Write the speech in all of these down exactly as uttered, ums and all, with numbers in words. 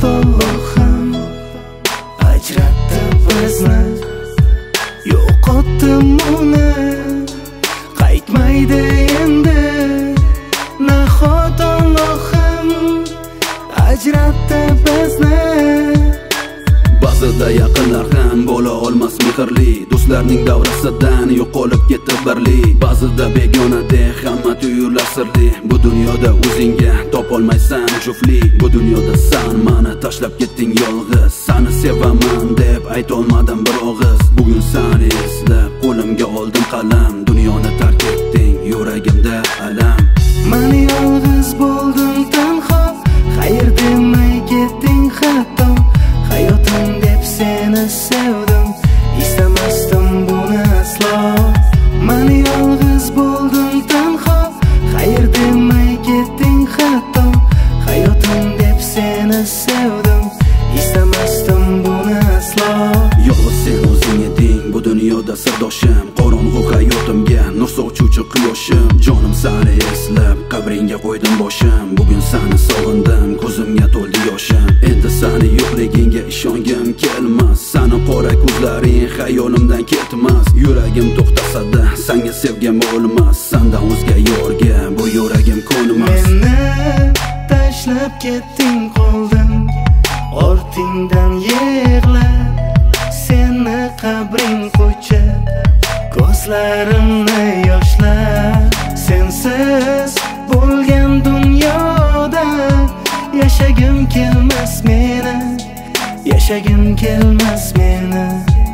Allohim ajratdi bizni, yo'qotdim uni, qaytmaydi endi. Nahot Allohim ajratdi bizni. Ba'zida yaqinlar ham bo'la olmas mehrli, do'stlarning davrasidan yo'qolib ketdi birli. Ba'zida begonadek hamma tuyular sirli, bu dunyoda o'zingga topolmaysan juftlik. Bu dunyoda san mani tashlab ketding yolg'iz, sani sevaman deb aytolmadim bir og'iz. Bugun sani eslab qo'limga oldim qalam, dunyoni tark etding, yuragimda alam. Mani yolg'iz bo'ldim tanho, xayr demay ketding hatto. Hayotim deb seni sevdim, istamasdim buni aslo. Mani yolg'iz bo'ldim tanho, xayr demay ketding hatto. Hayotim deb seni sevdim, istamasdim buni aslo. Yolg'iz sen o'zing eding bu dunyoda sirdoshim, qorong'u hayotimga nur sochuvchi quyoshim. Jonim seni eslab qabringga qo'ydim boshim, bugun seni sog'indim, ko'zimga to'ldi yoshim. Endi seni yo'qligingga ishongim kelmas, seni qora ko'zlaring xayolimdan ketmas. Yuragim to'xtasada senga sevgim o'lmas, sendan o'zga yorga bu yuragim ko'nmas. Meni tashlab ketding qoldim, ortingdan yig'lab, seni qabring ko'chib, ko'zlarimni yoshlar. Sensiz bo'lgan dunyoda yashagim kelmas meni, yashagim kelmas meni.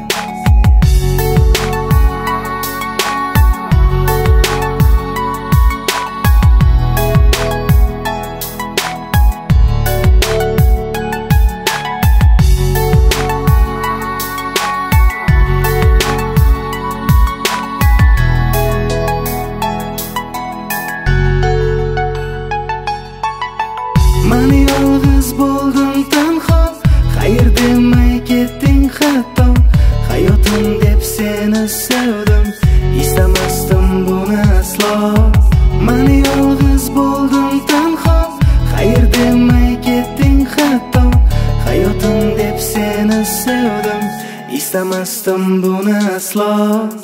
Mani yolg'iz bo'ldim tanho, xayr demay ketding hatto. Hayotim deb seni sevdim, istamasdim buni aslo. Mani yolg'iz bo'ldim tanho, xayr demay ketding hatto. Hayotim deb seni sevdim, istamasdim buni aslo.